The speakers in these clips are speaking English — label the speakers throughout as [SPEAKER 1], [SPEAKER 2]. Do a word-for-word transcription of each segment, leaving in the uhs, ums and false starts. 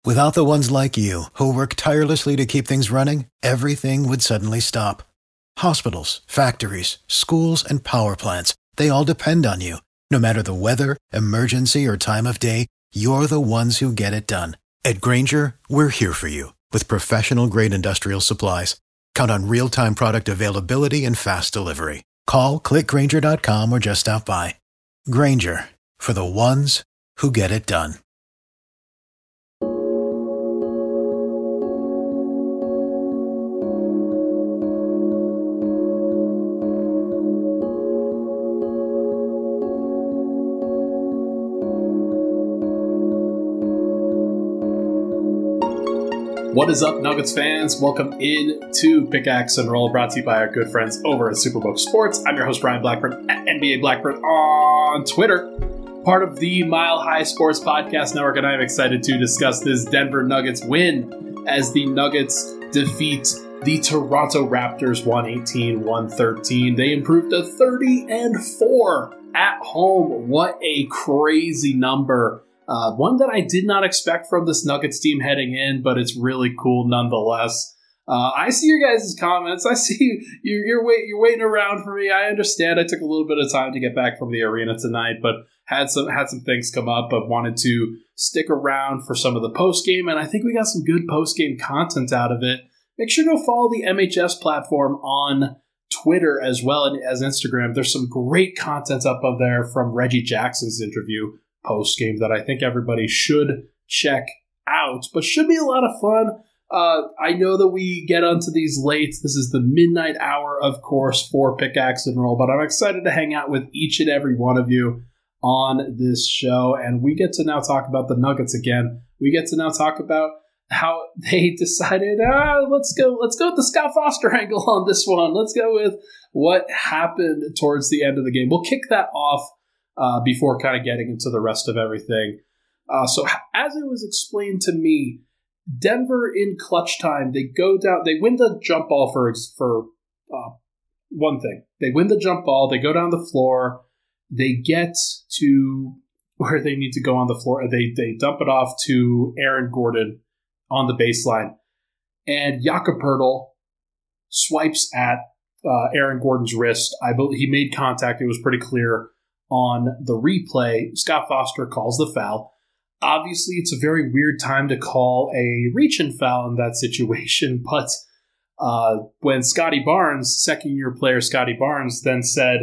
[SPEAKER 1] Without the ones like you, who work tirelessly to keep things running, everything would suddenly stop. Hospitals, factories, schools, and power plants, they all depend on you. No matter the weather, emergency, or time of day, you're the ones who get it done. At Grainger, we're here for you with professional-grade industrial supplies. Count on real-time product availability and fast delivery. Call, click Grainger dot com, or just stop by. Grainger, for the ones who get it done.
[SPEAKER 2] What is up, Nuggets fans? Welcome in to Pickaxe and Roll, brought to you by our good friends over at Superbook Sports. I'm your host, Brian Blackburn, at N B A Blackburn on Twitter, part of the Mile High Sports Podcast Network, and I'm excited to discuss this Denver Nuggets win as the Nuggets defeat the Toronto Raptors one eighteen to one thirteen. They improved to thirty and four at home. What a crazy number. Uh, one that I did not expect from this Nuggets team heading in, but it's really cool nonetheless. Uh, I see your guys' comments. I see you, you're, you're, wait, you're waiting around for me. I understand I took a little bit of time to get back from the arena tonight, but had some had some things come up, but wanted to stick around for some of the post-game, and I think we got some good post-game content out of it. Make sure to follow the M H S platform on Twitter as well as Instagram. There's some great content up on there from Reggie Jackson's interview post game that I think everybody should check out, but should be a lot of fun. Uh, I know that we get onto these late. This is the midnight hour, of course, for Pickaxe and Roll, but I'm excited to hang out with each and every one of you on this show, and we get to now talk about the Nuggets again. We get to now talk about how they decided, ah, let's go, let's go with the Scott Foster angle on this one. Let's go with what happened towards the end of the game. We'll kick that off Uh, before kind of getting into the rest of everything. Uh, so as it was explained to me, Denver in clutch time, they go down, they win the jump ball for, for uh, one thing. They win the jump ball, they go down the floor, they get to where they need to go on the floor, they, they dump it off to Aaron Gordon on the baseline. And Jakob Poeltl swipes at uh, Aaron Gordon's wrist. I believe he made contact, it was pretty clear on the replay. Scott Foster calls the foul. Obviously, it's a very weird time to call a reach-in foul in that situation, but uh, when Scotty Barnes, second-year player Scotty Barnes, then said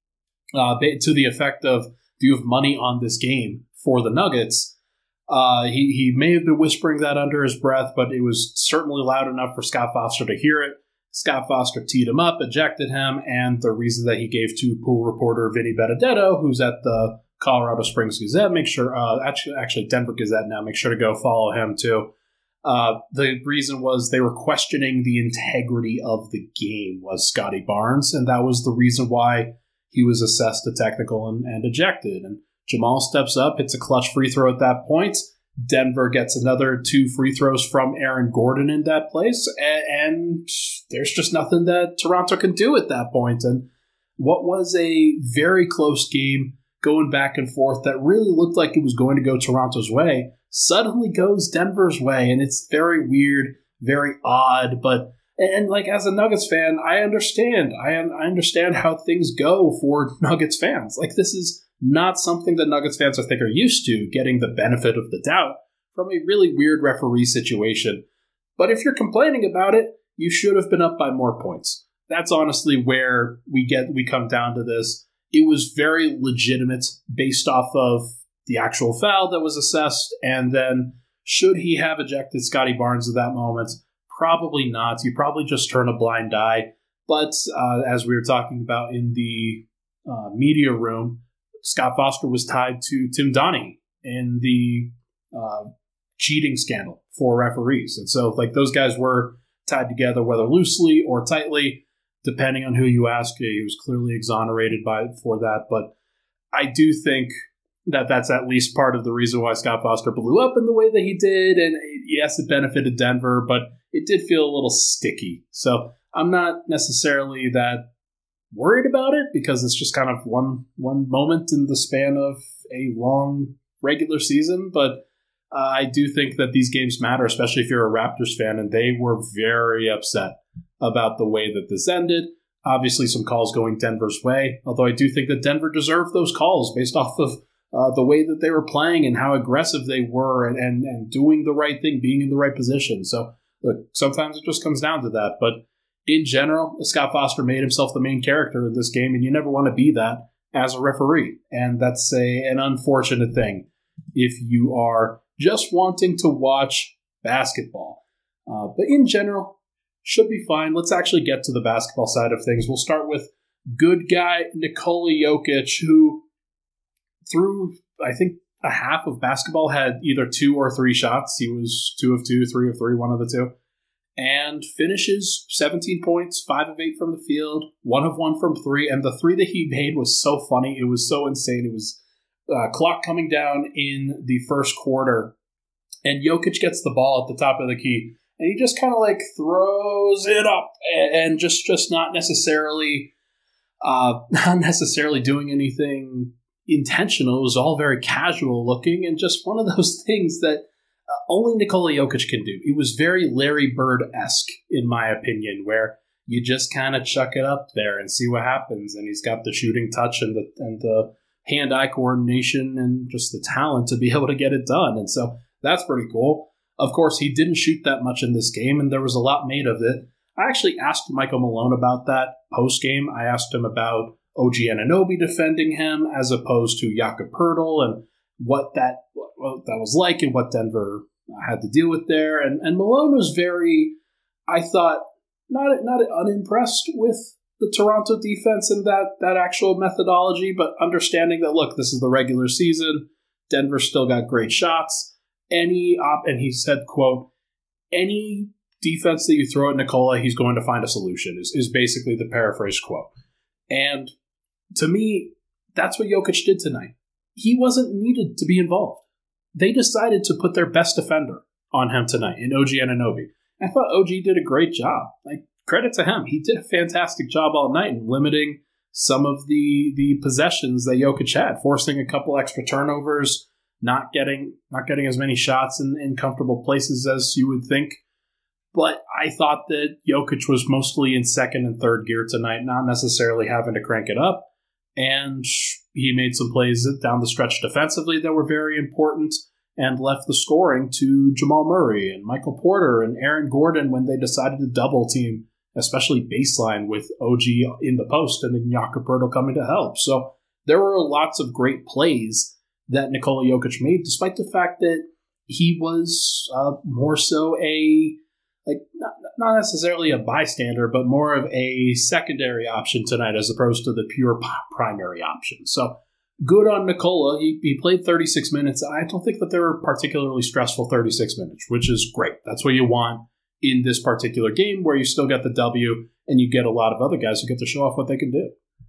[SPEAKER 2] uh, to the effect of, do you have money on this game for the Nuggets? Uh, he, he may have been whispering that under his breath, but it was certainly loud enough for Scott Foster to hear it. Scott Foster teed him up, ejected him, and the reason that he gave to pool reporter Vinny Benedetto, who's at the Colorado Springs Gazette, make sure, uh, actually, actually Denver Gazette now, make sure to go follow him too. Uh, the reason was they were questioning the integrity of the game, was Scotty Barnes, and that was the reason why he was assessed a technical and, and ejected. And Jamal steps up, hits a clutch free throw at that point. Denver gets another two free throws from Aaron Gordon in that place, and, and there's just nothing that Toronto can do at that point. And what was a very close game going back and forth that really looked like it was going to go Toronto's way suddenly goes Denver's way, and it's very weird, very odd, but and like as a Nuggets fan, I understand. I, I understand how things go for Nuggets fans. Like this is not something that Nuggets fans, I think, are used to, getting the benefit of the doubt from a really weird referee situation. But if you're complaining about it, you should have been up by more points. That's honestly where we get we come down to this. It was very legitimate based off of the actual foul that was assessed, and then should he have ejected Scotty Barnes at that moment? Probably not. You probably just turn a blind eye. But uh, as we were talking about in the uh, media room, Scott Foster was tied to Tim Donaghy in the uh, cheating scandal for referees. And so like those guys were tied together, whether loosely or tightly, depending on who you ask. He was clearly exonerated by for that. But I do think that that's at least part of the reason why Scott Foster blew up in the way that he did. And yes, it benefited Denver, but it did feel a little sticky. So I'm not necessarily that worried about it because it's just kind of one one moment in the span of a long regular season. But uh, I do think that these games matter, especially if you're a Raptors fan, and they were very upset about the way that this ended. Obviously, some calls going Denver's way, although I do think that Denver deserved those calls based off of uh, the way that they were playing and how aggressive they were and, and, and doing the right thing, being in the right position. So, look, sometimes it just comes down to that. But in general, Scott Foster made himself the main character of this game, and you never want to be that as a referee. And that's a, an unfortunate thing if you are just wanting to watch basketball. Uh, but in general, should be fine. Let's actually get to the basketball side of things. We'll start with good guy Nikola Jokic, who through, I think, a half of basketball had either two or three shots. He was two of two, three of three, one of the two. And finishes seventeen points, five of eight from the field, one of one from three. And the three that he made was so funny. It was so insane. It was uh, clock coming down in the first quarter. And Jokic gets the ball at the top of the key. And he just kind of like throws it up and just, just not necessarily uh, not necessarily doing anything intentional. It was all very casual looking and just one of those things that uh, only Nikola Jokic can do. It was very Larry Bird-esque, in my opinion, where you just kind of chuck it up there and see what happens. And he's got the shooting touch and the and the hand-eye coordination and just the talent to be able to get it done. And so that's pretty cool. Of course, he didn't shoot that much in this game, and there was a lot made of it. I actually asked Michael Malone about that post-game. I asked him about O G Anunoby defending him as opposed to Jakob Poeltl and what that what that was like and what Denver had to deal with there. And, and Malone was very, I thought, not not unimpressed with the Toronto defense and that, that actual methodology, but understanding that, look, this is the regular season. Denver still got great shots. Any op, and he said, quote, any defense that you throw at Nikola, he's going to find a solution, is, is basically the paraphrase quote. And to me, that's what Jokic did tonight. He wasn't needed to be involved. They decided to put their best defender on him tonight in O G Anunoby. I thought O G did a great job. Like, credit to him. He did a fantastic job all night in limiting some of the, the possessions that Jokic had, forcing a couple extra turnovers, Not getting not getting as many shots in, in comfortable places as you would think. But I thought that Jokic was mostly in second and third gear tonight, not necessarily having to crank it up. And he made some plays down the stretch defensively that were very important and left the scoring to Jamal Murray and Michael Porter and Aaron Gordon when they decided to double team, especially baseline with O G in the post and then Jakob Poeltl coming to help. So there were lots of great plays that Nikola Jokic made, despite the fact that he was uh, more so a, like, not, not necessarily a bystander, but more of a secondary option tonight as opposed to the pure p- primary option. So good on Nikola. He, he played thirty-six minutes. I don't think that they were particularly stressful thirty-six minutes, which is great. That's what you want in this particular game where you still get the W and you get a lot of other guys who get to show off what they can do.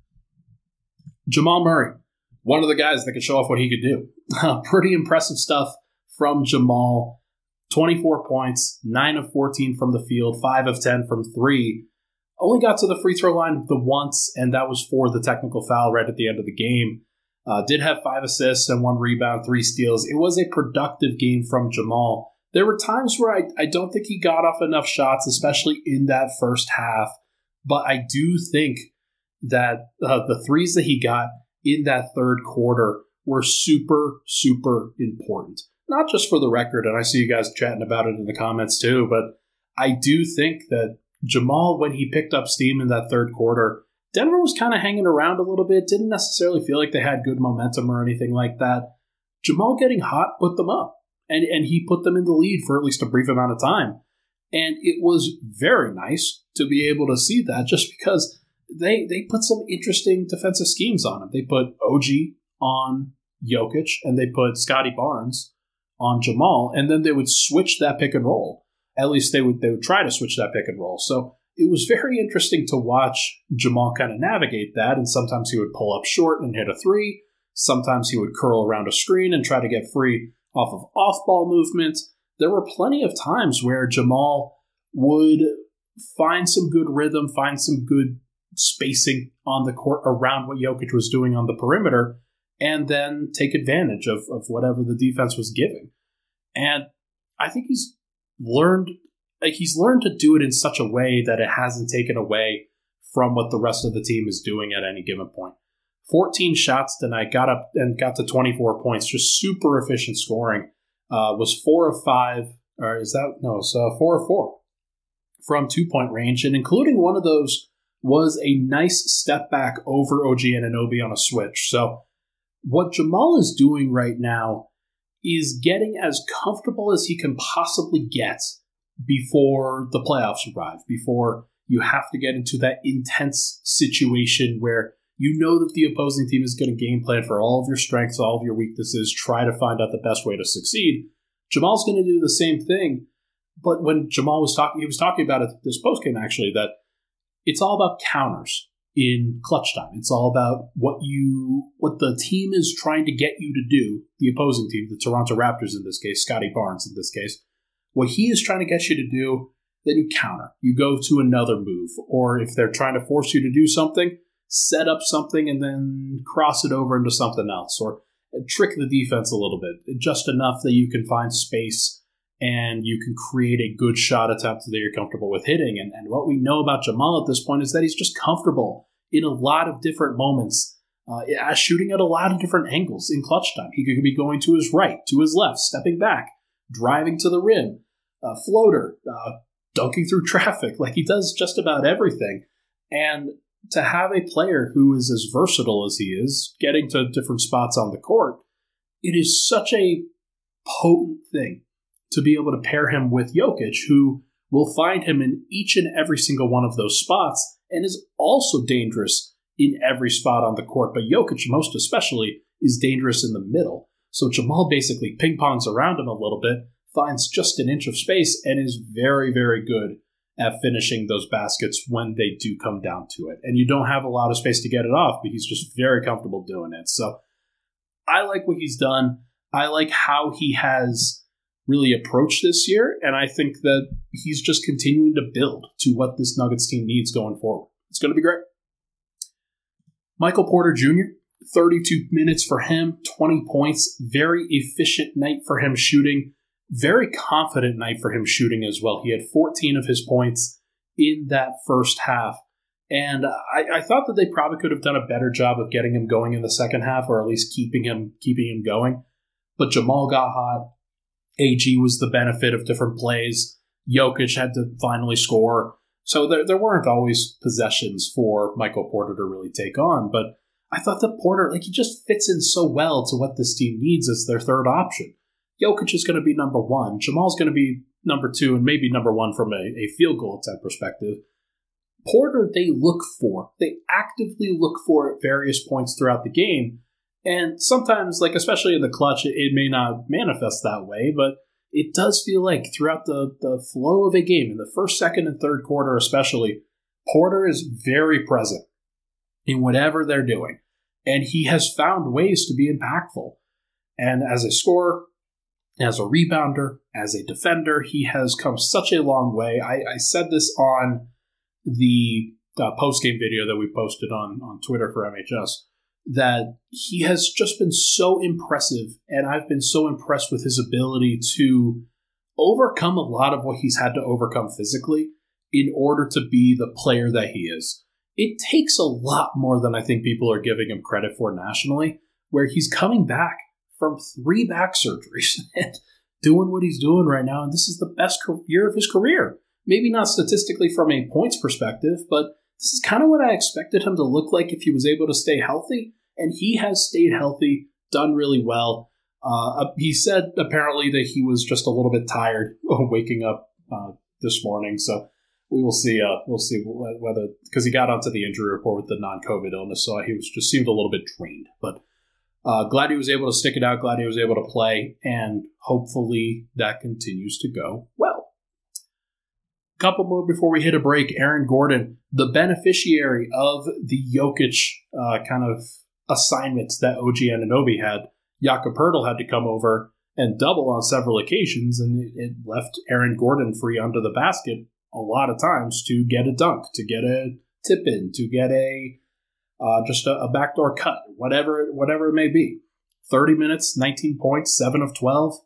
[SPEAKER 2] Jamal Murray. One of the guys that could show off what he could do. Uh, pretty impressive stuff from Jamal. twenty-four points, nine of fourteen from the field, five of ten from three. Only got to the free throw line the once, and that was for the technical foul right at the end of the game. Uh, did have five assists and one rebound, three steals. It was a productive game from Jamal. There were times where I, I don't think he got off enough shots, especially in that first half. But I do think that uh, the threes that he got in that third quarter were super, super important. Not just for the record, and I see you guys chatting about it in the comments too, but I do think that Jamal, when he picked up steam in that third quarter, Denver was kind of hanging around a little bit, didn't necessarily feel like they had good momentum or anything like that. Jamal getting hot put them up, and, and he put them in the lead for at least a brief amount of time. And it was very nice to be able to see that just because They they put some interesting defensive schemes on him. They put O G on Jokic, and they put Scotty Barnes on Jamal, and then they would switch that pick and roll. At least they would they would try to switch that pick and roll. So it was very interesting to watch Jamal kind of navigate that, and sometimes he would pull up short and hit a three. Sometimes he would curl around a screen and try to get free off of off-ball movement. There were plenty of times where Jamal would find some good rhythm, find some good spacing on the court around what Jokic was doing on the perimeter, and then take advantage of, of whatever the defense was giving. And I think he's learned like he's learned to do it in such a way that it hasn't taken away from what the rest of the team is doing at any given point. fourteen shots tonight, got up and got to twenty-four points, just super efficient scoring. Uh, was four of five, or is that, no, it's uh, four of four from two-point range, and including one of those was a nice step back over O G Anunoby on a switch. So what Jamal is doing right now is getting as comfortable as he can possibly get before the playoffs arrive, before you have to get into that intense situation where you know that the opposing team is going to game plan for all of your strengths, all of your weaknesses, try to find out the best way to succeed. Jamal's going to do the same thing. But when Jamal was talking, he was talking about it this postgame actually, that it's all about counters in clutch time. It's all about what you, what the team is trying to get you to do, the opposing team, the Toronto Raptors in this case, Scotty Barnes in this case. What he is trying to get you to do, then you counter. You go to another move. Or if they're trying to force you to do something, set up something and then cross it over into something else. Or trick the defense a little bit, just enough that you can find space and you can create a good shot attempt that you're comfortable with hitting. And, and what we know about Jamal at this point is that he's just comfortable in a lot of different moments, uh, shooting at a lot of different angles in clutch time. He could be going to his right, to his left, stepping back, driving to the rim, uh, floater, uh, dunking through traffic. Like, he does just about everything. And to have a player who is as versatile as he is, getting to different spots on the court, it is such a potent thing to be able to pair him with Jokic, who will find him in each and every single one of those spots and is also dangerous in every spot on the court. But Jokic, most especially, is dangerous in the middle. So Jamal basically ping-pongs around him a little bit, finds just an inch of space, and is very, very good at finishing those baskets when they do come down to it. And you don't have a lot of space to get it off, but he's just very comfortable doing it. So I like what he's done. I like how he has really approached this year, and I think that he's just continuing to build to what this Nuggets team needs going forward. It's going to be great. Michael Porter Junior, thirty-two minutes for him, twenty points, very efficient night for him shooting, very confident night for him shooting as well. He had fourteen of his points in that first half, and I, I thought that they probably could have done a better job of getting him going in the second half, or at least keeping him keeping him going. But Jamal got hot. A G was the benefit of different plays. Jokic had to finally score. So there, there weren't always possessions for Michael Porter to really take on. But I thought that Porter, like, he just fits in so well to what this team needs as their third option. Jokic is going to be number one. Jamal's going to be number two and maybe number one from a, a field goal attempt perspective. Porter, they look for. They actively look for at various points throughout the game. And sometimes, like, especially in the clutch, it, it may not manifest that way, but it does feel like throughout the, the flow of a game, in the first, second, and third quarter especially, Porter is very present in whatever they're doing. And he has found ways to be impactful. And as a scorer, as a rebounder, as a defender, he has come such a long way. I, I said this on the uh, post-game video that we posted on, on Twitter for M H S, that he has just been so impressive, and I've been so impressed with his ability to overcome a lot of what he's had to overcome physically in order to be the player that he is. It takes a lot more than I think people are giving him credit for nationally, where he's coming back from three back surgeries and doing what he's doing right now, and this is the best year of his career. Maybe not statistically from a points perspective, but this is kind of what I expected him to look like if he was able to stay healthy, and he has stayed healthy, done really well. Uh, he said apparently that he was just a little bit tired waking up uh, this morning, so we will see. Uh, we'll see whether, because he got onto the injury report with the non-COVID illness, so he was just seemed a little bit drained. But uh, glad he was able to stick it out. Glad he was able to play, and hopefully that continues to go well. Couple more before we hit a break. Aaron Gordon, the beneficiary of the Jokic uh, kind of assignments that O G Anunoby had. Jakob Poeltl had to come over and double on several occasions, and it, it left Aaron Gordon free under the basket a lot of times to get a dunk, to get a tip in, to get a uh, just a, a backdoor cut, whatever whatever it may be. thirty minutes, nineteen points, seven of twelve.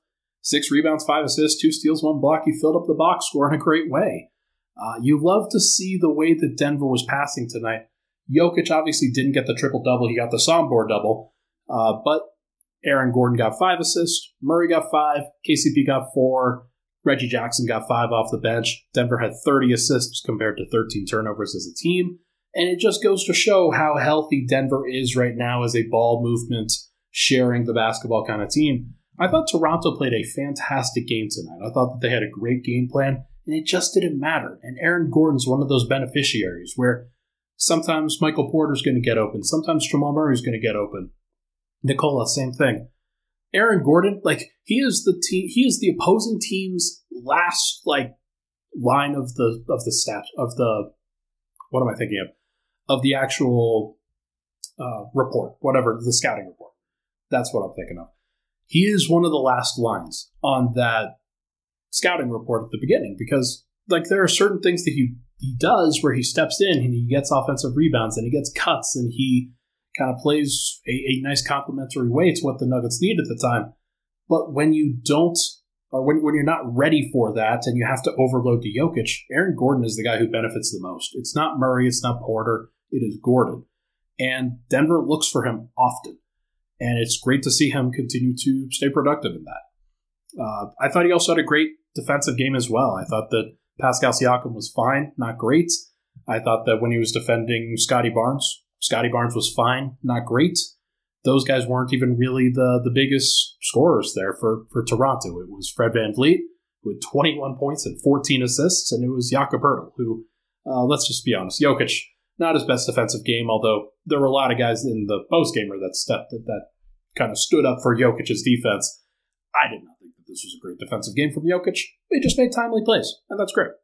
[SPEAKER 2] Six rebounds, five assists, two steals, one block. He filled up the box score in a great way. Uh, you love to see the way that Denver was passing tonight. Jokic obviously didn't get the triple-double. He got the Sombor double. Uh, but Aaron Gordon got five assists. Murray got five. K C P got four. Reggie Jackson got five off the bench. Denver had thirty assists compared to thirteen turnovers as a team. And it just goes to show how healthy Denver is right now as a ball movement, sharing the basketball kind of team. I thought Toronto played a fantastic game tonight. I thought that they had a great game plan, and it just didn't matter. And Aaron Gordon's one of those beneficiaries where sometimes Michael Porter's going to get open, sometimes Jamal Murray's going to get open. Nicola, same thing. Aaron Gordon, like he is the team, he is the opposing team's last like line of the of the stat of the what am I thinking of of the actual uh, report, whatever the scouting report. That's what I'm thinking of. He is one of the last lines on that scouting report at the beginning because like there are certain things that he he does where he steps in and he gets offensive rebounds and he gets cuts and he kind of plays a, a nice complementary way to what the Nuggets need at the time. But when you don't, or when, when you're not ready for that and you have to overload to Jokic, Aaron Gordon is the guy who benefits the most. It's not Murray, it's not Porter, it is Gordon. And Denver looks for him often. And it's great to see him continue to stay productive in that. Uh, I thought he also had a great defensive game as well. I thought that Pascal Siakam was fine, not great. I thought that when he was defending Scotty Barnes, Scotty Barnes was fine, not great. Those guys weren't even really the, the biggest scorers there for, for Toronto. It was Fred VanVleet, who had twenty-one points and fourteen assists, and it was Jakob Poeltl, who, uh, let's just be honest, Jokic, not his best defensive game, although there were a lot of guys in the postgamer that stepped that, that kind of stood up for Jokic's defense. I did not think that this was a great defensive game from Jokic. He just made timely plays, and that's great.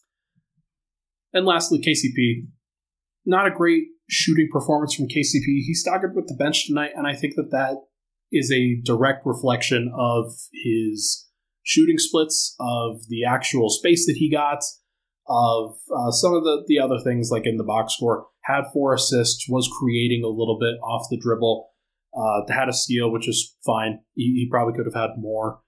[SPEAKER 2] And lastly, K C P. Not a great shooting performance from K C P. He staggered with the bench tonight, and I think that that is a direct reflection of his shooting splits, of the actual space that he got, of uh, some of the, the other things like in the box score. Had four assists, was creating a little bit off the dribble, uh, had a steal, which is fine. He, he probably could have had more.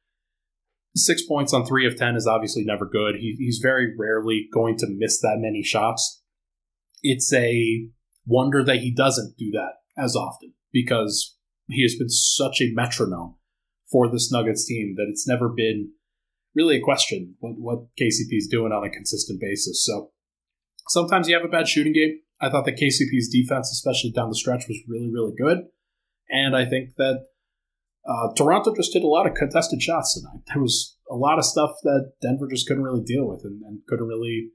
[SPEAKER 2] Six points on three of ten is obviously never good. He, he's very rarely going to miss that many shots. It's a wonder that he doesn't do that as often because he has been such a metronome for this Nuggets team that it's never been really a question what, what K C P is doing on a consistent basis. So sometimes you have a bad shooting game. I thought that K C P's defense, especially down the stretch, was really, really good. And I think that uh, Toronto just hit a lot of contested shots tonight. There was a lot of stuff that Denver just couldn't really deal with and, and couldn't really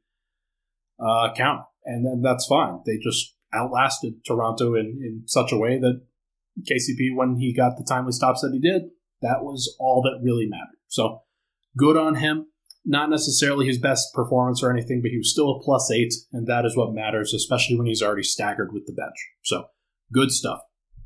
[SPEAKER 2] uh, counter. And then that's fine. They just outlasted Toronto in, in such a way that K C P, when he got the timely stops that he did, that was all that really mattered. So good on him. Not necessarily his best performance or anything, but he was still a plus eight, and that is what matters, especially when he's already staggered with the bench. So good stuff.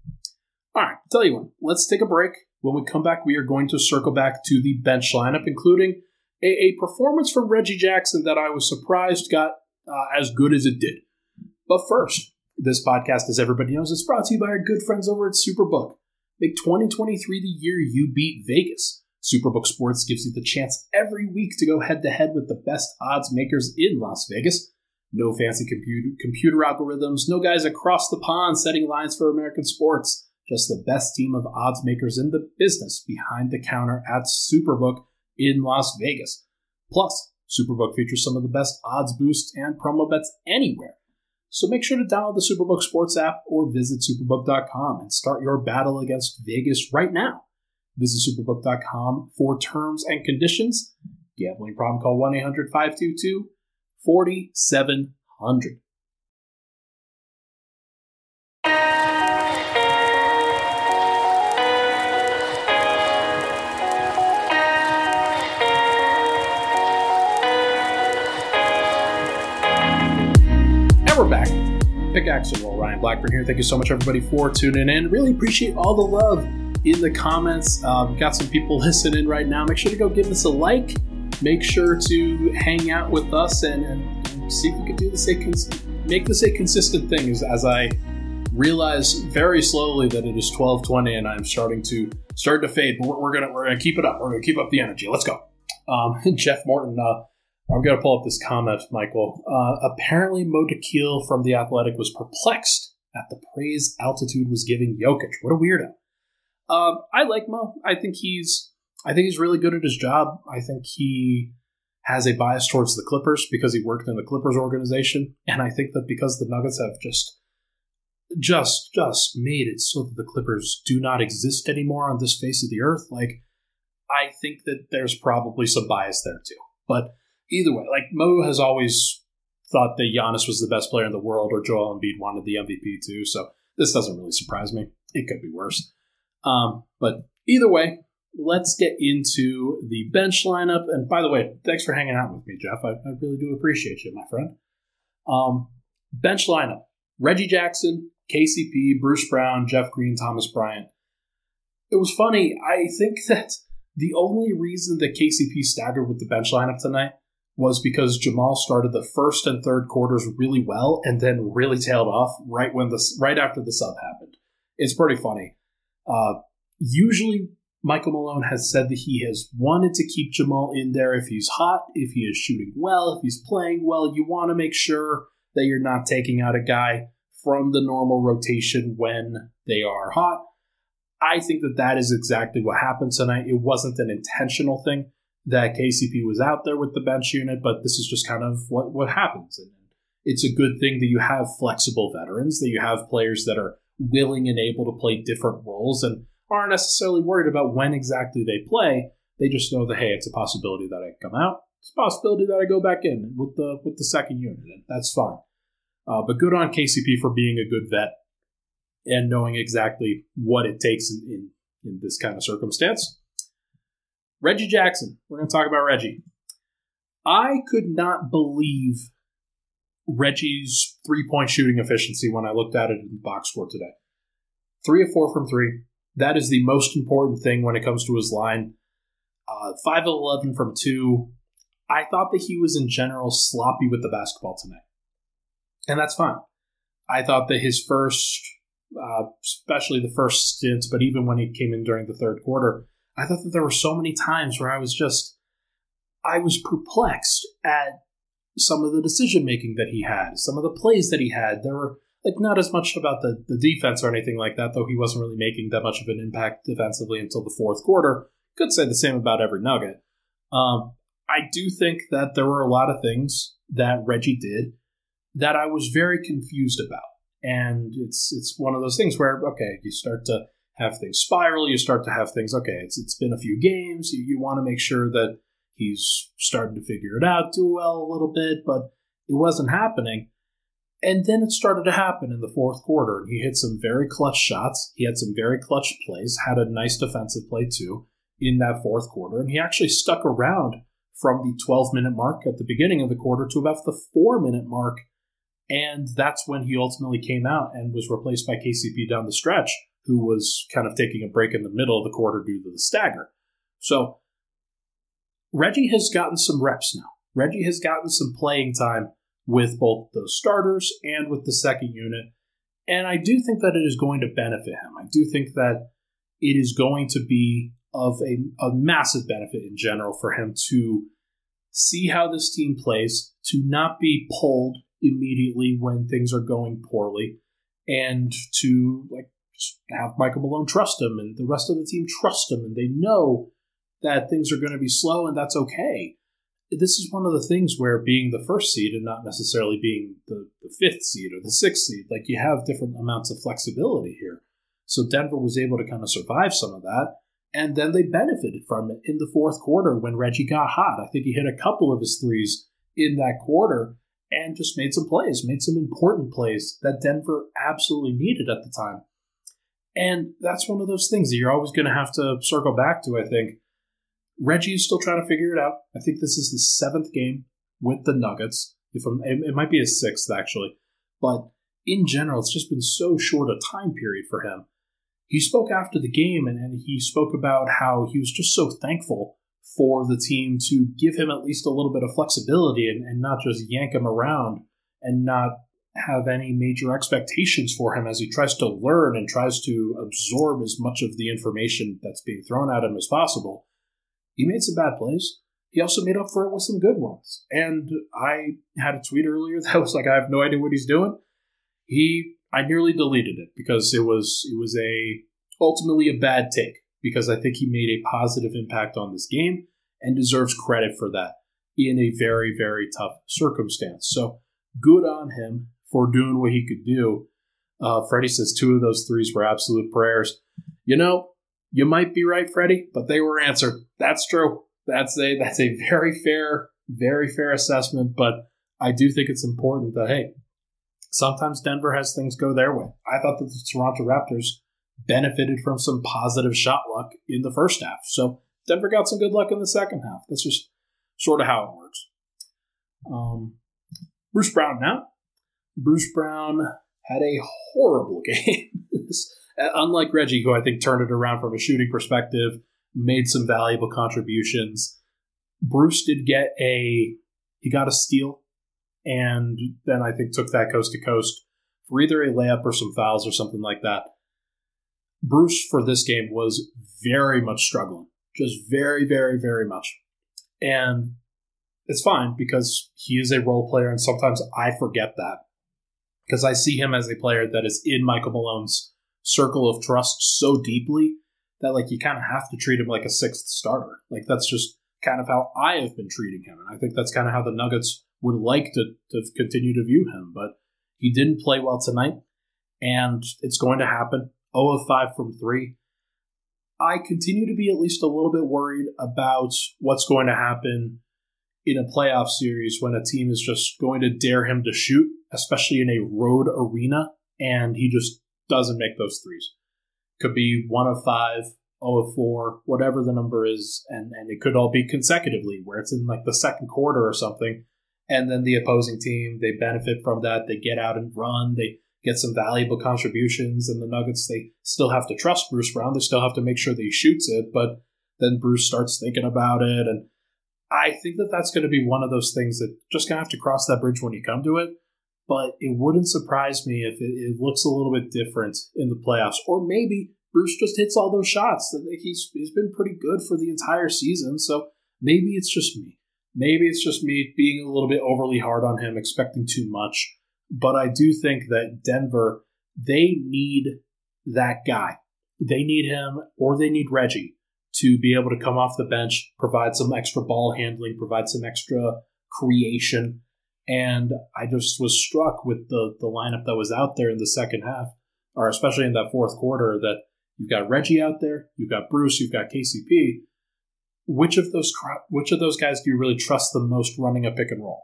[SPEAKER 2] All right, I'll tell you what, let's take a break. When we come back, we are going to circle back to the bench lineup, including a, a performance from Reggie Jackson that I was surprised got Uh, as good as it did. But first, this podcast, as everybody knows, is brought to you by our good friends over at Superbook. Make twenty twenty-three the year you beat Vegas. Superbook Sports gives you the chance every week to go head-to-head with the best odds makers in Las Vegas. No fancy computer, computer algorithms, no guys across the pond setting lines for American sports. Just the best team of odds makers in the business behind the counter at Superbook in Las Vegas. Plus, Superbook features some of the best odds boosts and promo bets anywhere. So make sure to download the Superbook Sports app or visit superbook dot com and start your battle against Vegas right now. Visit superbook dot com for terms and conditions. Gambling problem, call one eight hundred five two two four seven zero zero. We're back. Pickaxe and Roll. Ryan Blackburn here. Thank you so much, everybody, for tuning in. Really appreciate all the love in the comments. Uh, we've got some people listening right now. Make sure to go give us a like. Make sure to hang out with us and, and see if we can do this a cons- make this a consistent thing as, as I realize very slowly that it is twelve twenty and I'm starting to start to fade, but we're, we're gonna we're gonna keep it up. We're gonna keep up the energy. Let's go. Um, Jeff Morton, uh, I'm gonna pull up this comment, Michael. Uh, apparently, Mo Dakhil from The Athletic was perplexed at the praise Altitude was giving Jokic. What a weirdo. Um, I like Mo. I think he's I think he's really good at his job. I think he has a bias towards the Clippers because he worked in the Clippers organization, and I think that because the Nuggets have just just just made it so that the Clippers do not exist anymore on this face of the earth, like, I think that there's probably some bias there too. But either way, like, Mo has always thought that Giannis was the best player in the world, or Joel Embiid wanted the M V P too, so this doesn't really surprise me. It could be worse. Um, but either way, let's get into the bench lineup. And by the way, thanks for hanging out with me, Jeff. I, I really do appreciate you, my friend. Um, bench lineup: Reggie Jackson, K C P, Bruce Brown, Jeff Green, Thomas Bryant. It was funny. I think that the only reason that K C P staggered with the bench lineup tonight was because Jamal started the first and third quarters really well and then really tailed off right when the right after the sub happened. It's pretty funny. Uh, usually, Michael Malone has said that he has wanted to keep Jamal in there if he's hot, if he is shooting well, if he's playing well. You want to make sure that you're not taking out a guy from the normal rotation when they are hot. I think that that is exactly what happened tonight. It wasn't an intentional thing that K C P was out there with the bench unit, but this is just kind of what, what happens. And it's a good thing that you have flexible veterans, that you have players that are willing and able to play different roles and aren't necessarily worried about when exactly they play. They just know that, hey, it's a possibility that I come out. It's a possibility that I go back in with the with the second unit, and that's fine. Uh, but good on K C P for being a good vet and knowing exactly what it takes in, in, in this kind of circumstance. Reggie Jackson. We're going to talk about Reggie. I could not believe Reggie's three-point shooting efficiency when I looked at it in the box score today. Three of four from three. That is the most important thing when it comes to his line. Uh, five of eleven from two. I thought that he was in general sloppy with the basketball tonight. And that's fine. I thought that his first, uh, especially the first stint, but even when he came in during the third quarter, I thought that there were so many times where I was just, I was perplexed at some of the decision-making that he had, some of the plays that he had. There were, like, not as much about the, the defense or anything like that, though he wasn't really making that much of an impact defensively until the fourth quarter. Could say the same about every Nugget. Um, I do think that there were a lot of things that Reggie did that I was very confused about. And it's it's one of those things where, okay, you start to have things spiral, you start to have things, okay, it's it's been a few games, you, you want to make sure that he's starting to figure it out, do well a little bit, but it wasn't happening. And then it started to happen in the fourth quarter, and he hit some very clutch shots, he had some very clutch plays, had a nice defensive play too in that fourth quarter, and he actually stuck around from the twelve-minute mark at the beginning of the quarter to about the four-minute mark. And that's when he ultimately came out and was replaced by K C P down the stretch, who was kind of taking a break in the middle of the quarter due to the stagger. So Reggie has gotten some reps now. Reggie has gotten some playing time with both the starters and with the second unit. And I do think that it is going to benefit him. I do think that it is going to be of a, a massive benefit in general for him to see how this team plays, to not be pulled immediately when things are going poorly, and to like just have Michael Malone trust him and the rest of the team trust him, and they know that things are going to be slow and that's okay. This is one of the things where being the first seed and not necessarily being the, the fifth seed or the sixth seed, like you have different amounts of flexibility here. So Denver was able to kind of survive some of that, and then they benefited from it in the fourth quarter when Reggie got hot. I think he hit a couple of his threes in that quarter and just made some plays, made some important plays that Denver absolutely needed at the time. And that's one of those things that you're always going to have to circle back to, I think. Reggie is still trying to figure it out. I think this is his seventh game with the Nuggets. If I'm, it might be his sixth, actually. But in general, it's just been so short a time period for him. He spoke after the game, and, and he spoke about how he was just so thankful for the team to give him at least a little bit of flexibility and, and not just yank him around and not have any major expectations for him as he tries to learn and tries to absorb as much of the information that's being thrown at him as possible. He made some bad plays. He also made up for it with some good ones. And I had a tweet earlier that was like, I have no idea what he's doing. He, I nearly deleted it because it was it was a ultimately a bad take, because I think he made a positive impact on this game and deserves credit for that in a very, very tough circumstance. So good on him for doing what he could do. Uh, Freddie says two of those threes were absolute prayers. You know, you might be right, Freddie, but they were answered. That's true. That's a that's a very fair, very fair assessment. But I do think it's important that, hey, sometimes Denver has things go their way. I thought that the Toronto Raptors benefited from some positive shot luck in the first half. So Denver got some good luck in the second half. That's just sort of how it works. Um, Bruce Brown now. Bruce Brown had a horrible game. Unlike Reggie, who I think turned it around from a shooting perspective, made some valuable contributions. Bruce did get a, he got a steal, and then I think took that coast to coast for either a layup or some fouls or something like that. Bruce, for this game, was very much struggling. Just very, very, very much. And it's fine because he is a role player, and sometimes I forget that. Because I see him as a player that is in Michael Malone's circle of trust so deeply that, like, you kind of have to treat him like a sixth starter. Like, that's just kind of how I have been treating him. And I think that's kind of how the Nuggets would like to, to continue to view him. But he didn't play well tonight, and it's going to happen. zero of five from three. I continue to be at least a little bit worried about what's going to happen in a playoff series when a team is just going to dare him to shoot, especially in a road arena, and he just doesn't make those threes. Could be one of five, zero of four, whatever the number is, and, and it could all be consecutively, where it's in like the second quarter or something, and then the opposing team, they benefit from that, they get out and run, they get some valuable contributions, and the Nuggets, they still have to trust Bruce Brown, they still have to make sure that he shoots it, but then Bruce starts thinking about it, and I think that that's going to be one of those things that just going to have to cross that bridge when you come to it. But it wouldn't surprise me if it, it looks a little bit different in the playoffs. Or maybe Bruce just hits all those shots. He's he's been pretty good for the entire season, so maybe it's just me. Maybe it's just me being a little bit overly hard on him, expecting too much. But I do think that Denver, they need that guy. They need him, or they need Reggie to be able to come off the bench, provide some extra ball handling, provide some extra creation. And I just was struck with the, the lineup that was out there in the second half, or especially in that fourth quarter, that you've got Reggie out there, you've got Bruce, you've got K C P. Which of those which of those guys do you really trust the most running a pick and roll?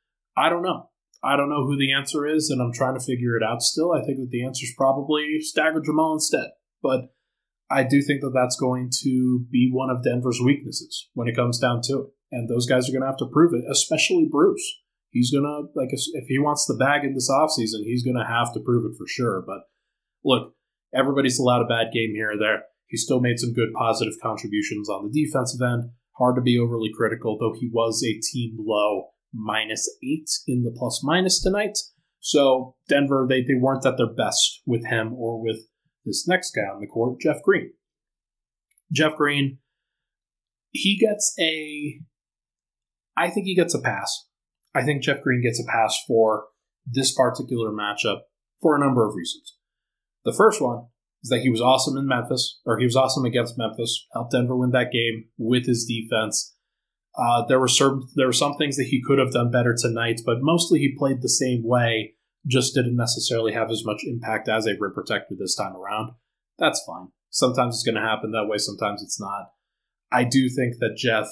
[SPEAKER 2] I don't know. I don't know who the answer is, and I'm trying to figure it out still. I think that the answer is probably stagger Jamal instead. But I do think that that's going to be one of Denver's weaknesses when it comes down to it. And those guys are going to have to prove it, especially Bruce. He's going to, like, if he wants the bag in this offseason, he's going to have to prove it for sure. But look, everybody's allowed a bad game here or there. He still made some good positive contributions on the defensive end. Hard to be overly critical, though he was a team low minus eight in the plus minus tonight. So Denver, they, they weren't at their best with him or with this next guy on the court, Jeff Green. Jeff Green, he gets a, I think he gets a pass. I think Jeff Green gets a pass for this particular matchup for a number of reasons. The first one is that he was awesome in Memphis, or he was awesome against Memphis, helped Denver win that game with his defense. Uh, there were certain, there were some things that he could have done better tonight, but mostly he played the same way, just didn't necessarily have as much impact as a rim protector this time around. That's fine. Sometimes it's going to happen that way, sometimes it's not. I do think that Jeff,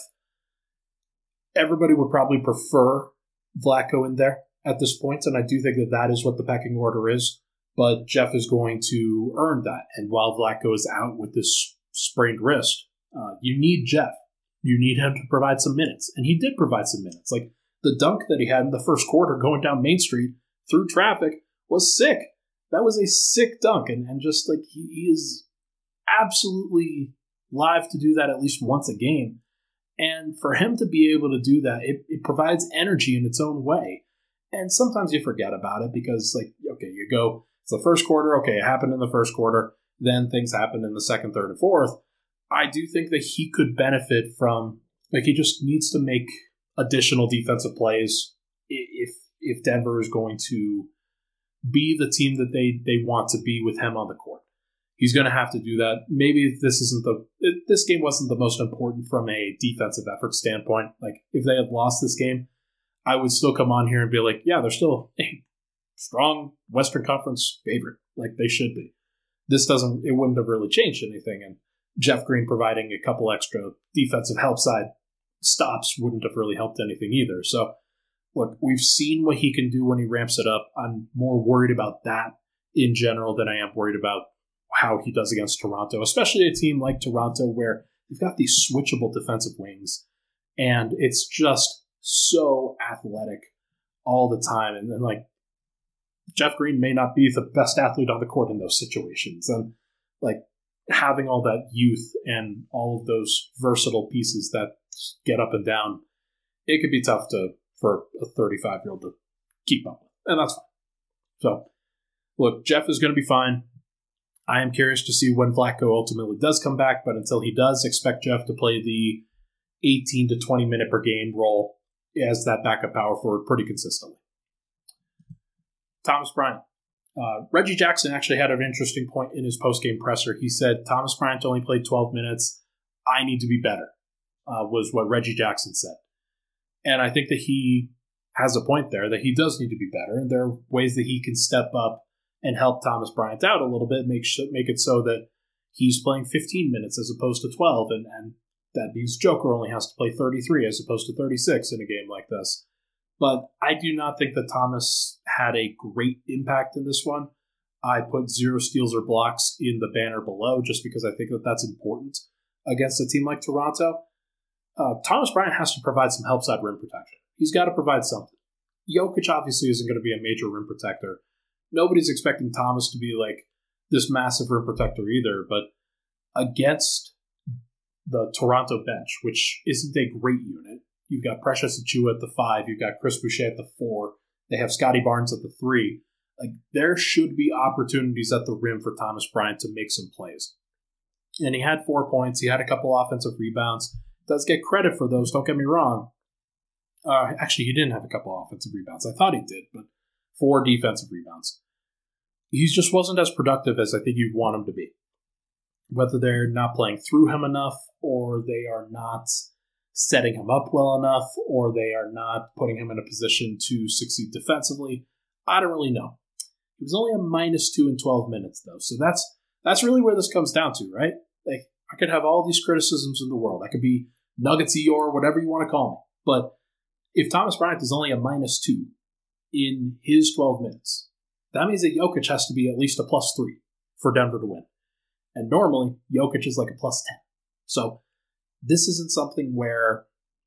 [SPEAKER 2] everybody would probably prefer Vlatko in there at this point, and I do think that that is what the pecking order is, but Jeff is going to earn that. And while Vlatko is out with this sprained wrist, uh, you need Jeff. You need him to provide some minutes, and he did provide some minutes. Like, the dunk that he had in the first quarter going down Main Street through traffic was sick. That was a sick dunk, and, and just, like, he, he is absolutely live to do that at least once a game. And for him to be able to do that, it, it provides energy in its own way. And sometimes you forget about it because, like, okay, you go, it's the first quarter, okay, it happened in the first quarter, then things happen in the second, third, and fourth. I do think that he could benefit from, like, he just needs to make additional defensive plays if if Denver is going to be the team that they, they want to be with him on the court. He's going to have to do that. Maybe this isn't the this game wasn't the most important from a defensive effort standpoint. Like, if they had lost this game, I would still come on here and be like, yeah, they're still a strong Western Conference favorite, like they should be. This doesn't, it wouldn't have really changed anything. And Jeff Green providing a couple extra defensive help side stops wouldn't have really helped anything either. So, look, we've seen what he can do when he ramps it up. I'm more worried about that in general than I am worried about how he does against Toronto, especially a team like Toronto where they've got these switchable defensive wings, and it's just so athletic all the time. And then, like, Jeff Green may not be the best athlete on the court in those situations. And, like, having all that youth and all of those versatile pieces that get up and down, it could be tough to for a thirty-five-year-old to keep up with. And that's fine. So, look, Jeff is going to be fine. I am curious to see when Vlatko ultimately does come back, but until he does, expect Jeff to play the eighteen to twenty minute per game role as that backup power forward pretty consistently. Thomas Bryant. Uh, Reggie Jackson actually had an interesting point in his post-game presser. He said, Thomas Bryant only played twelve minutes. I need to be better, uh, was what Reggie Jackson said. And I think that he has a point there, that he does need to be better, and there are ways that he can step up and help Thomas Bryant out a little bit, make make it so that he's playing fifteen minutes as opposed to twelve, and, and that means Joker only has to play thirty-three as opposed to thirty-six in a game like this. But I do not think that Thomas had a great impact in this one. I put zero steals or blocks in the banner below just because I think that that's important against a team like Toronto. Uh, Thomas Bryant has to provide some help side rim protection. He's got to provide something. Jokic obviously isn't going to be a major rim protector. Nobody's expecting Thomas to be like this massive rim protector either, but against the Toronto bench, which isn't a great unit, you've got Precious Achiuwa at the five, you've got Chris Boucher at the four, they have Scotty Barnes at the three. Like, there should be opportunities at the rim for Thomas Bryant to make some plays. And he had four points, he had a couple offensive rebounds. Does get credit for those, don't get me wrong. Uh, actually, he didn't have a couple offensive rebounds. I thought he did, but four defensive rebounds. He just wasn't as productive as I think you'd want him to be. Whether they're not playing through him enough, or they are not setting him up well enough, or they are not putting him in a position to succeed defensively, I don't really know. He was only a minus two in twelve minutes, though, so that's that's really where this comes down to, right? Like, I could have all these criticisms in the world. I could be Nuggets Eeyore, whatever you want to call me. But if Thomas Bryant is only a minus two in his twelve minutes, that means that Jokic has to be at least a plus three for Denver to win. And normally, Jokic is like a plus ten. So this isn't something where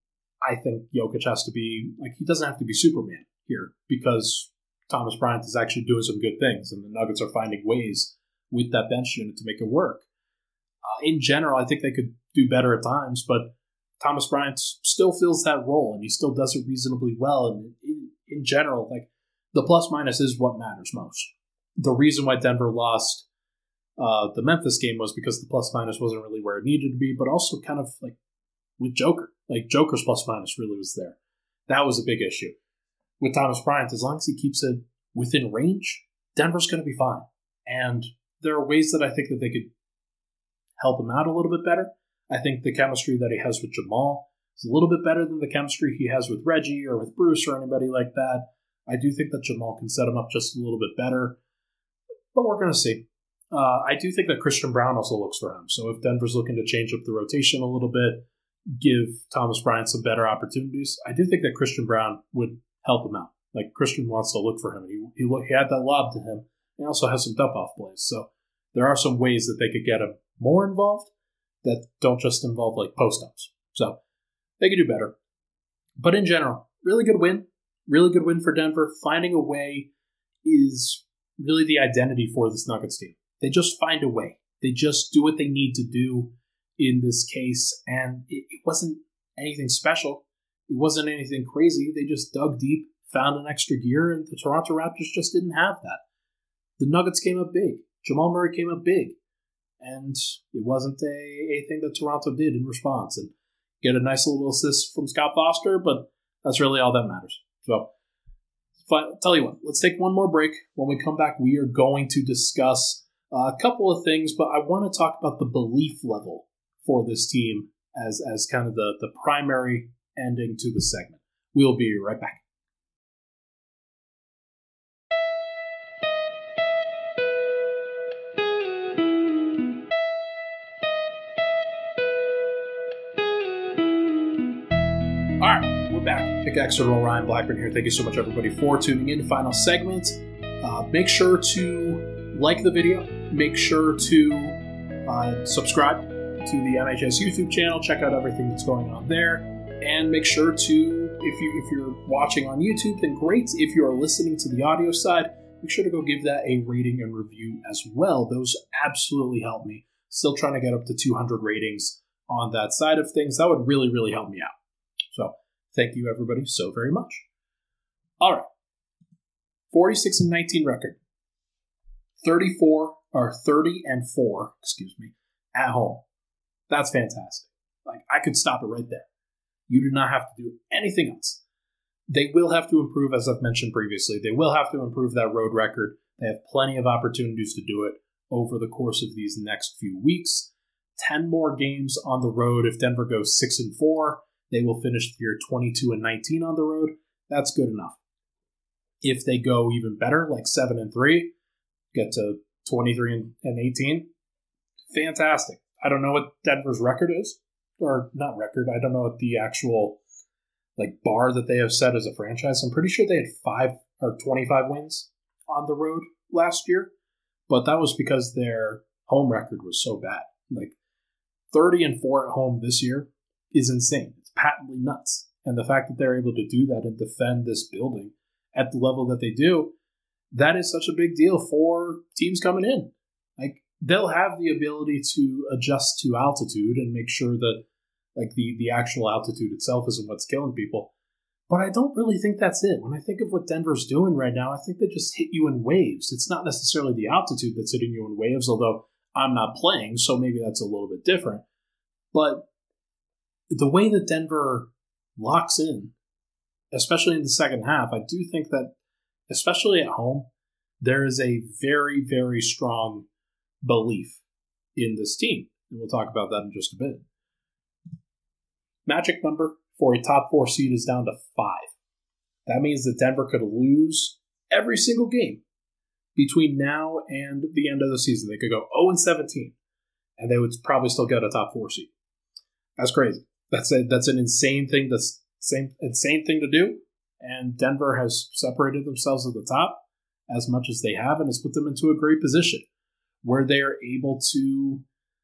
[SPEAKER 2] I think Jokic has to be, like, he doesn't have to be Superman here because Thomas Bryant is actually doing some good things, and the Nuggets are finding ways with that bench unit to make it work. Uh, in general, I think they could do better at times, but Thomas Bryant still fills that role, and he still does it reasonably well. And in, in general, like, the plus minus is what matters most. The reason why Denver lost uh, the Memphis game was because the plus minus wasn't really where it needed to be, but also kind of like with Joker. Like, Joker's plus minus really was there. That was a big issue. With Thomas Bryant, as long as he keeps it within range, Denver's going to be fine. And there are ways that I think that they could help him out a little bit better. I think the chemistry that he has with Jamal is a little bit better than the chemistry he has with Reggie or with Bruce or anybody like that. I do think that Jamal can set him up just a little bit better, but we're going to see. Uh, I do think that Christian Braun also looks for him. So if Denver's looking to change up the rotation a little bit, give Thomas Bryant some better opportunities, I do think that Christian Braun would help him out. Like, Christian wants to look for him. He, he, he had that lob to him. He also has some dump-off plays. So there are some ways that they could get him more involved that don't just involve, like, post-ups. So they could do better. But in general, really good win. Really good win for Denver. Finding a way is really the identity for this Nuggets team. They just find a way. They just do what they need to do in this case. And it, it wasn't anything special. It wasn't anything crazy. They just dug deep, found an extra gear, and the Toronto Raptors just didn't have that. The Nuggets came up big. Jamal Murray came up big. And it wasn't a, a thing that Toronto did in response. And get a nice little assist from Scott Foster, but that's really all that matters. So, I'll tell you what, let's take one more break. When we come back, we are going to discuss a couple of things, but I want to talk about the belief level for this team as, as kind of the, the primary ending to the segment. We'll be right back. All right, we're back. Pickaxe and Roll, Ryan Blackburn here. Thank you so much, everybody, for tuning in. Final segment. Uh, make sure to like the video. Make sure to uh, subscribe to the M H S YouTube channel. Check out everything that's going on there. And make sure to, if, you, if you're watching on YouTube, then great. If you are listening to the audio side, make sure to go give that a rating and review as well. Those absolutely help me. Still trying to get up to two hundred ratings on that side of things. That would really, really help me out. So, thank you, everybody, so very much. All right. forty-six and nineteen record. thirty-four, or thirty and four, excuse me, at home. That's fantastic. Like, I could stop it right there. You do not have to do anything else. They will have to improve, as I've mentioned previously. They will have to improve that road record. They have plenty of opportunities to do it over the course of these next few weeks. Ten more games on the road. If Denver goes six and four, they will finish the year twenty-two and nineteen on the road. That's good enough. If they go even better, like seven and three, get to twenty-three and eighteen, fantastic. I don't know what Denver's record is, or not record. I don't know what the actual like bar that they have set as a franchise. I'm pretty sure they had five or twenty-five wins on the road last year, but that was because their home record was so bad. Like thirty and four at home this year is insane. It's patently nuts. And the fact that they're able to do that and defend this building at the level that they do, that is such a big deal for teams coming in. Like, they'll have the ability to adjust to altitude and make sure that like the, the actual altitude itself isn't what's killing people. But I don't really think that's it. When I think of what Denver's doing right now, I think they just hit you in waves. It's not necessarily the altitude that's hitting you in waves, although I'm not playing, so maybe that's a little bit different. But the way that Denver locks in, especially in the second half, I do think that, especially at home, there is a very, very strong belief in this team. And we'll talk about that in just a bit. Magic number for a top four seed is down to five. That means that Denver could lose every single game between now and the end of the season. They could go oh and seventeen, and they would probably still get a top four seed. That's crazy. That's a, that's an insane thing. That's same insane thing to do. And Denver has separated themselves at the top as much as they have, and has put them into a great position where they are able to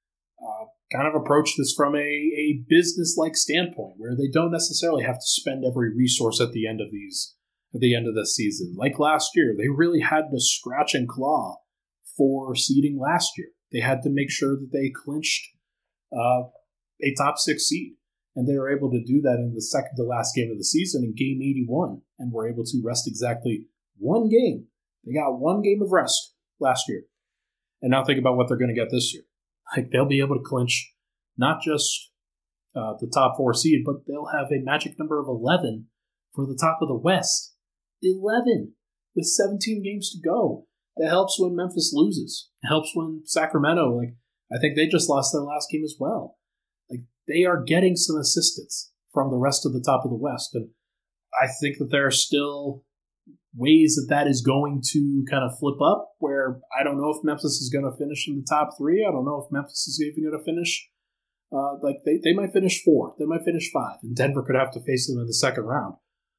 [SPEAKER 2] uh, kind of approach this from a, a business-like standpoint, where they don't necessarily have to spend every resource at the end of these at the end of the season. Like last year, they really had to scratch and claw for seeding last year. They had to make sure that they clinched uh, a top six seed. And they were able to do that in the second to last game of the season in game eighty-one, and were able to rest exactly one game. They got one game of rest last year. And now think about what they're going to get this year. Like, they'll be able to clinch not just uh, the top four seed, but they'll have a magic number of eleven for the top of the West. eleven with seventeen games to go. That helps when Memphis loses. It helps when Sacramento, like, I think they just lost their last game as well. Like, they are getting some assistance from the rest of the top of the West. And I think that there are still ways that that is going to kind of flip up, where I don't know if Memphis is going to finish in the top three. I don't know if Memphis is even going to finish. Uh, like they, they might finish four. They might finish five. And Denver could have to face them in the second round.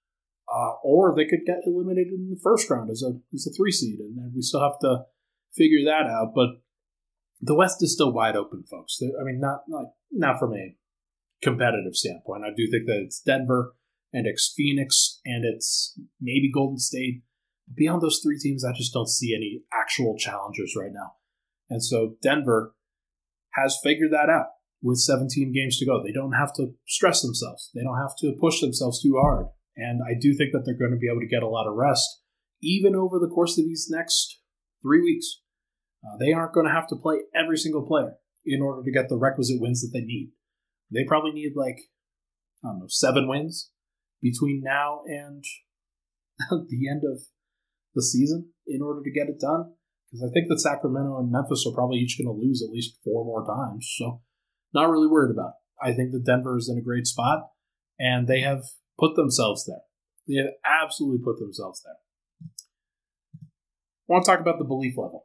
[SPEAKER 2] Uh, or they could get eliminated in the first round as a as a three seed. And then we still have to figure that out. But the West is still wide open, folks. I mean, not, not, not from a competitive standpoint. I do think that it's Denver, and it's Phoenix, and it's maybe Golden State. Beyond those three teams, I just don't see any actual challengers right now. And so Denver has figured that out with seventeen games to go. They don't have to stress themselves. They don't have to push themselves too hard. And I do think that they're going to be able to get a lot of rest, even over the course of these next three weeks. Uh, they aren't going to have to play every single player in order to get the requisite wins that they need. They probably need, like, I don't know, seven wins between now and the end of the season in order to get it done. Because I think that Sacramento and Memphis are probably each going to lose at least four more times. So not really worried about it. I think that Denver is in a great spot, and they have put themselves there. They have absolutely put themselves there. I want to talk about the belief level.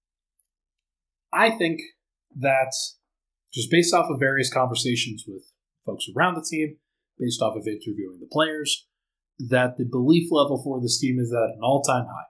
[SPEAKER 2] I think that just based off of various conversations with folks around the team, based off of interviewing the players, that the belief level for this team is at an all-time high.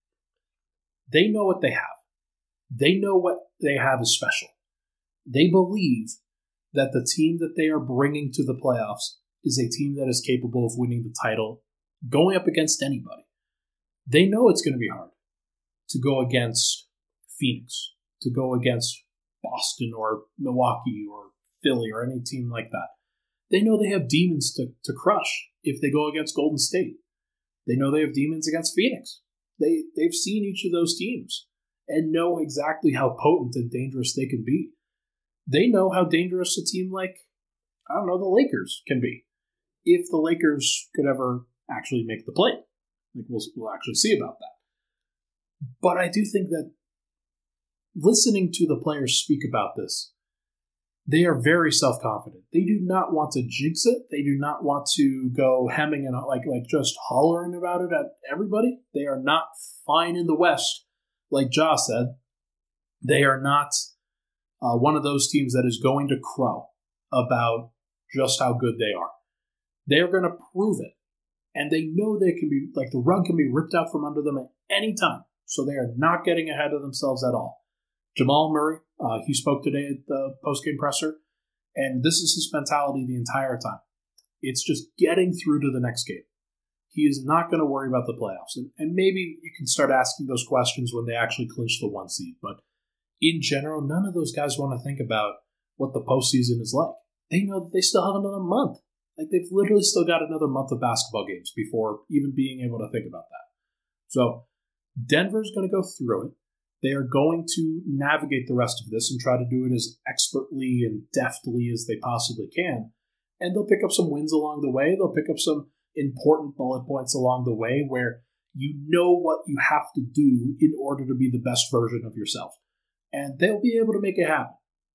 [SPEAKER 2] They know what they have. They know what they have is special. They believe that the team that they are bringing to the playoffs is a team that is capable of winning the title, going up against anybody. They know it's going to be hard to go against Phoenix, to go against Boston or Milwaukee or Philly or any team like that. They know they have demons to, to crush if they go against Golden State. They know they have demons against Phoenix. They, they've seen each of those teams and know exactly how potent and dangerous they can be. They know how dangerous a team like, I don't know, the Lakers can be. If the Lakers could ever actually make the play. Like we'll, we'll actually see about that. But I do think that listening to the players speak about this, they are very self-confident. They do not want to jinx it. They do not want to go hemming and like like just hollering about it at everybody. They are not fine in the West, like Ja said. They are not uh, one of those teams that is going to crow about just how good they are. They are going to prove it. And they know they can be, like the rug can be ripped out from under them at any time. So they are not getting ahead of themselves at all. Jamal Murray, uh, he spoke today at the postgame presser, and this is his mentality the entire time. It's just getting through to the next game. He is not going to worry about the playoffs. And, and maybe you can start asking those questions when they actually clinch the one seed. But in general, none of those guys want to think about what the postseason is like. They know that they still have another month. Like they've literally still got another month of basketball games before even being able to think about that. So Denver's going to go through it. They are going to navigate the rest of this and try to do it as expertly and deftly as they possibly can. And they'll pick up some wins along the way. They'll pick up some important bullet points along the way where you know what you have to do in order to be the best version of yourself. And they'll be able to make it happen.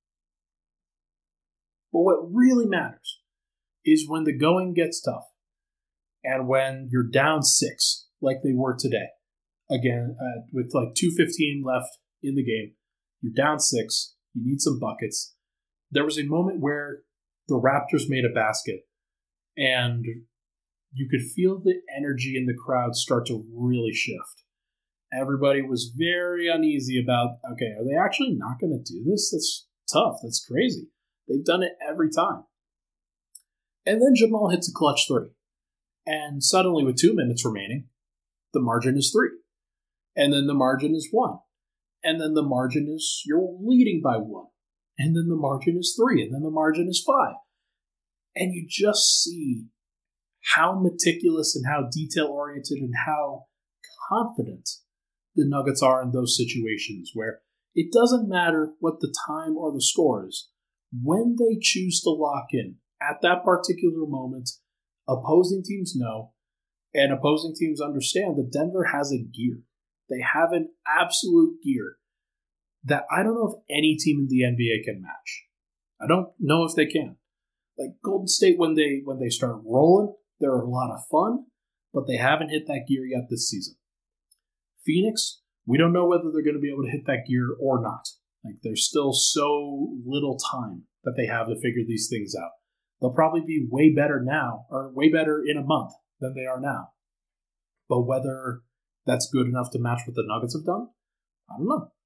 [SPEAKER 2] But what really matters is when the going gets tough and when you're down six like they were today. Again, uh, with like two fifteen left in the game, you're down six, you need some buckets. There was a moment where the Raptors made a basket, and you could feel the energy in the crowd start to really shift. Everybody was very uneasy about, okay, are they actually not going to do this? That's tough. That's crazy. They've done it every time. And then Jamal hits a clutch three. And suddenly, with two minutes remaining, the margin is three. And then the margin is one. And then the margin is you're leading by one. And then the margin is three. And then the margin is five. And you just see how meticulous and how detail-oriented and how confident the Nuggets are in those situations where it doesn't matter what the time or the score is. When they choose to lock in at that particular moment, opposing teams know, and opposing teams understand that Denver has a gear. They have an absolute gear that I don't know if any team in the N B A can match. I don't know if they can. Like Golden State, when they when they start rolling, they're a lot of fun, but they haven't hit that gear yet this season. Phoenix, we don't know whether they're going to be able to hit that gear or not. Like there's still so little time that they have to figure these things out. They'll probably be way better now, or way better in a month than they are now. But whether that's good enough to match what the Nuggets have done, I don't know.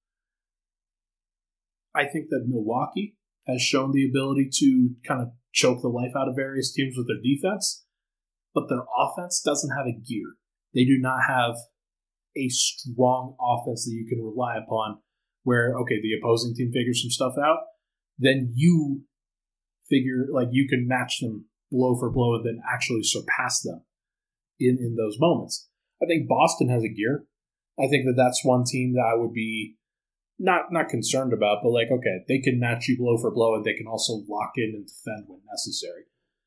[SPEAKER 2] I think that Milwaukee has shown the ability to kind of choke the life out of various teams with their defense, but their offense doesn't have a gear. They do not have a strong offense that you can rely upon where, okay, the opposing team figures some stuff out, then you figure, like, you can match them blow for blow and then actually surpass them. in, in those moments. I think Boston has a gear. I think that that's one team that I would be not not concerned about, but like, okay, they can match you blow for blow, and they can also lock in and defend when necessary.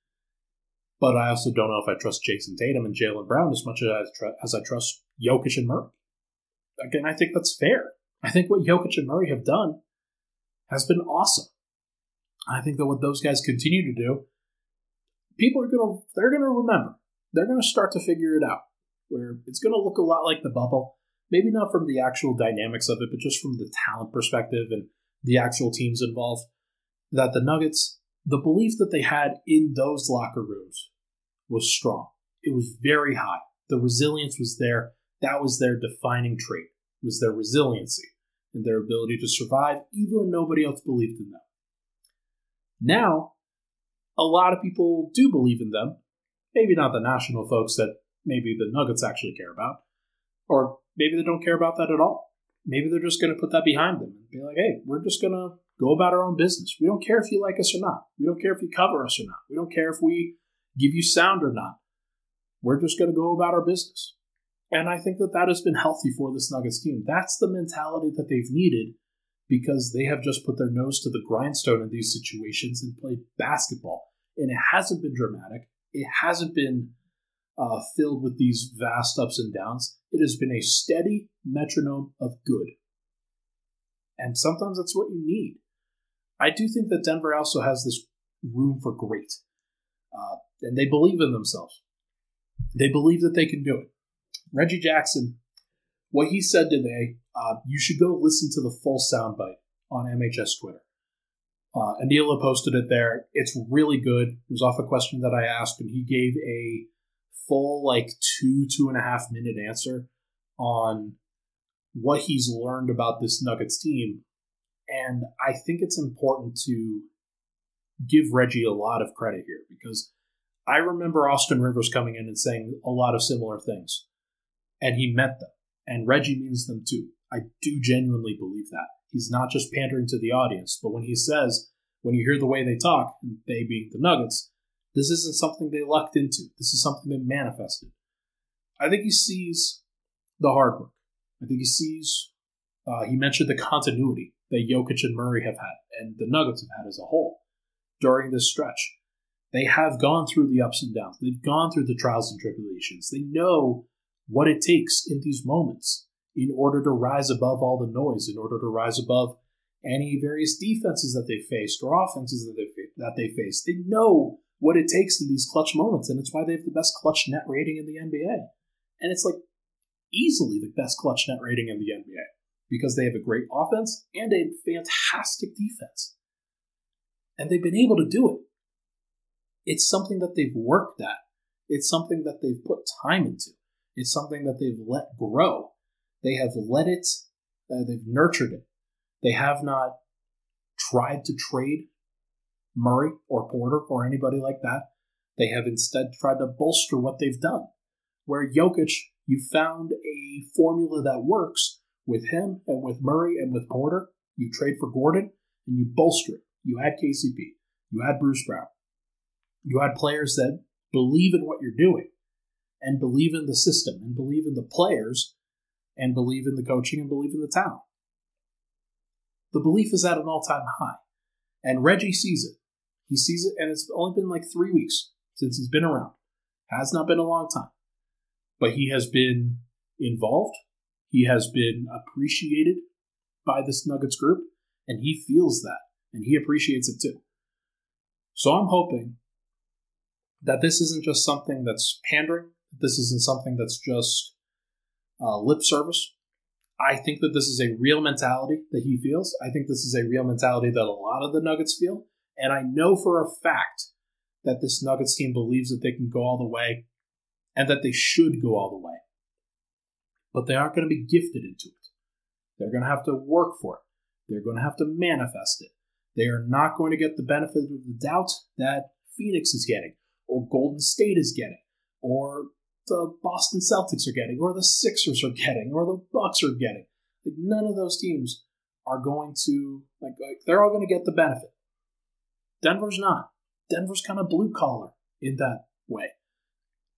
[SPEAKER 2] But I also don't know if I trust Jason Tatum and Jaylen Brown as much as I, tr- as I trust Jokic and Murray. Again, I think that's fair. I think what Jokic and Murray have done has been awesome. I think that what those guys continue to do, people are gonna they're gonna remember. They're gonna start to figure it out. Where it's gonna look a lot like the bubble. Maybe not from the actual dynamics of it, but just from the talent perspective and the actual teams involved. That the Nuggets, the belief that they had in those locker rooms was strong. It was very high. The resilience was there. That was their defining trait, was their resiliency and their ability to survive even when nobody else believed in them. Now, a lot of people do believe in them. Maybe not the national folks that maybe the Nuggets actually care about. Or maybe they don't care about that at all. Maybe they're just going to put that behind them and be like, hey, we're just going to go about our own business. We don't care if you like us or not. We don't care if you cover us or not. We don't care if we give you sound or not. We're just going to go about our business. And I think that that has been healthy for this Nuggets team. That's the mentality that they've needed because they have just put their nose to the grindstone in these situations and played basketball. And it hasn't been dramatic. It hasn't been uh, filled with these vast ups and downs. It has been a steady metronome of good. And sometimes that's what you need. I do think that Denver also has this room for great. Uh, and they believe in themselves. They believe that they can do it. Reggie Jackson, what he said today, uh, you should go listen to the full soundbite on M H S Twitter. Uh, Anila posted it there. It's really good. It was off a question that I asked, and he gave a full, like, two, two and a half minute answer on what he's learned about this Nuggets team. And I think it's important to give Reggie a lot of credit here because I remember Austin Rivers coming in and saying a lot of similar things. And he meant them. And Reggie means them too. I do genuinely believe that. He's not just pandering to the audience, but when he says, when you hear the way they talk, they being the Nuggets, this isn't something they lucked into. This is something they manifested. I think he sees the hard work. I think he sees, uh, he mentioned the continuity that Jokic and Murray have had, and the Nuggets have had as a whole during this stretch. They have gone through the ups and downs. They've gone through the trials and tribulations. They know what it takes in these moments in order to rise above all the noise, in order to rise above any various defenses that they faced or offenses that they that they faced. They know what it takes in these clutch moments, and it's why they have the best clutch net rating in the N B A. And it's like easily the best clutch net rating in the N B A because they have a great offense and a fantastic defense. And they've been able to do it. It's something that they've worked at. It's something that they've put time into. It's something that they've let grow. They have let it, uh, they've nurtured it. They have not tried to trade Murray or Porter or anybody like that. They have instead tried to bolster what they've done. Where Jokic, you found a formula that works with him and with Murray and with Porter. You trade for Gordon and you bolster it. You add K C P. You add Bruce Brown. You add players that believe in what you're doing and believe in the system and believe in the players and believe in the coaching and believe in the talent. The belief is at an all-time high. And Reggie sees it. He sees it, and it's only been like three weeks since he's been around. Has not been a long time. But he has been involved. He has been appreciated by this Nuggets group, and he feels that, and he appreciates it too. So I'm hoping that this isn't just something that's pandering. This isn't something that's just uh, lip service. I think that this is a real mentality that he feels. I think this is a real mentality that a lot of the Nuggets feel. And I know for a fact that this Nuggets team believes that they can go all the way and that they should go all the way. But they aren't going to be gifted into it. They're going to have to work for it. They're going to have to manifest it. They are not going to get the benefit of the doubt that Phoenix is getting, or Golden State is getting, or the Boston Celtics are getting, or the Sixers are getting, or the Bucks are getting. Like, none of those teams are going to, like, like they're all going to get the benefit. Denver's not. Denver's kind of blue collar in that way.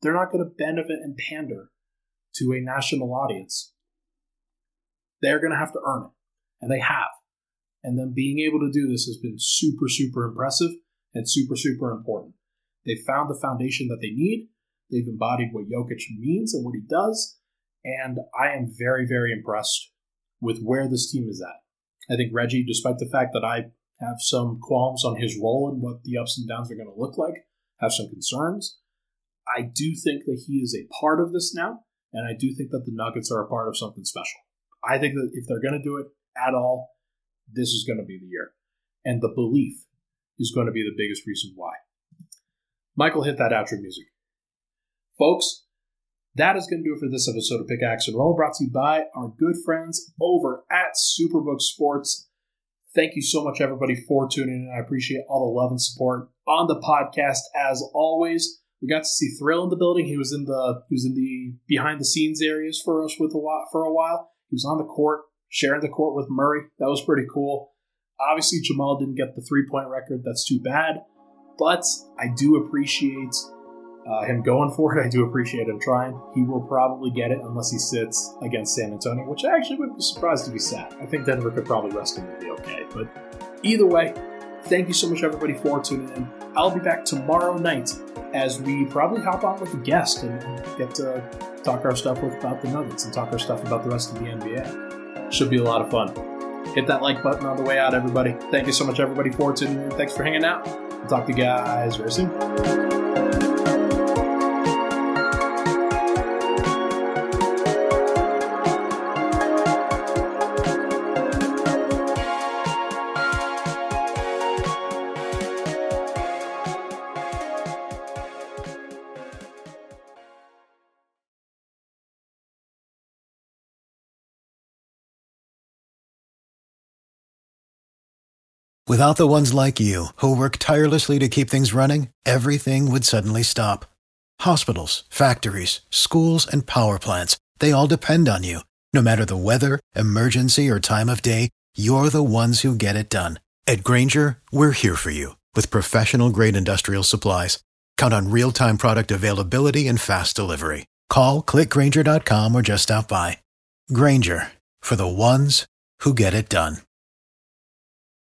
[SPEAKER 2] they're not going to benefit and pander to a national audience. They're going to have to earn it, and they have. And them being able to do this has been super, super impressive and super, super important. They found the foundation that they need. They've embodied what Jokic means and what he does. And I am very, very impressed with where this team is at. I think Reggie, despite the fact that I have some qualms on his role and what the ups and downs are going to look like, have some concerns, I do think that he is a part of this now. And I do think that the Nuggets are a part of something special. I think that if they're going to do it at all, this is going to be the year. And the belief is going to be the biggest reason why. Michael, hit that outro music. Folks, that is going to do it for this episode of Pickaxe and Roll, brought to you by our good friends over at Superbook Sports. Thank you so much, everybody, for tuning in. I appreciate all the love and support on the podcast, as always. We got to see Thrill in the building. He was in the he was in the behind the scenes areas for us with a while, for a while. He was on the court, sharing the court with Murray. That was pretty cool. Obviously, Jamal didn't get the three-point record. That's too bad. But I do appreciate uh, him going for it. I do appreciate him trying. He will probably get it unless he sits against San Antonio, which I actually wouldn't be surprised if he sat. I think Denver could probably rest him and be okay. But either way, thank you so much, everybody, for tuning in. I'll be back tomorrow night as we probably hop on with a guest and get to talk our stuff with, about the Nuggets and talk our stuff about the rest of the N B A. Should be a lot of fun. Hit that like button on the way out, everybody. Thank you so much, everybody, for tuning in. Thanks for hanging out. I'll talk to you guys very soon.
[SPEAKER 1] Without the ones like you, who work tirelessly to keep things running, everything would suddenly stop. Hospitals, factories, schools, and power plants, they all depend on you. No matter the weather, emergency, or time of day, you're the ones who get it done. At Grainger, we're here for you with professional-grade industrial supplies. Count on real-time product availability and fast delivery. Call, click Grainger dot com, or just stop by. Grainger, for the ones who get it done.